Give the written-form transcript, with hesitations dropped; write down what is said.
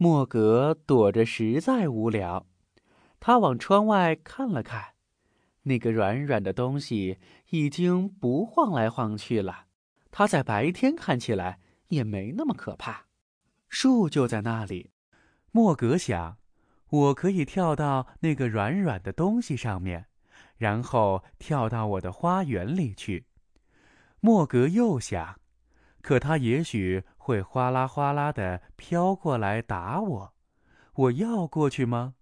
莫格躲着实在无聊，他往窗外看了看，那个软软的东西已经不晃来晃去了。它在白天看起来也没那么可怕。树就在那里，莫格想，我可以跳到那个软软的东西上面，然后跳到我的花园里去。莫格又想，可它也许会哗啦哗啦地飘过来打我，我要过去吗？